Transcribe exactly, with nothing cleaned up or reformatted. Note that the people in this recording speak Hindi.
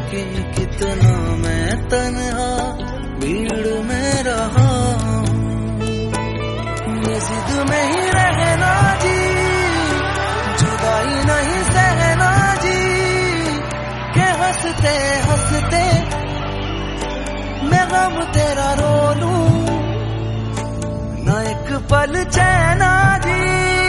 लेकिन कितना मैं तन्हा भीड़ में रहा हूँ। ये जिद में ही रहना जी, जुदाई नहीं सहना जी, के हंसते हंसते मैं गम तेरा रो लूं, ना एक पल चैन